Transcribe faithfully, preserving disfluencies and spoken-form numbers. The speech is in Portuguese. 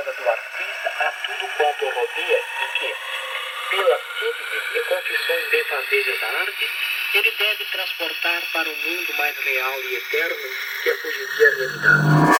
chegada do artista a tudo quanto o rodeia e que, pela síntese e confissões benfazejas da arte, ele deve transportar para um mundo mais real e eterno que é fugir de realidade.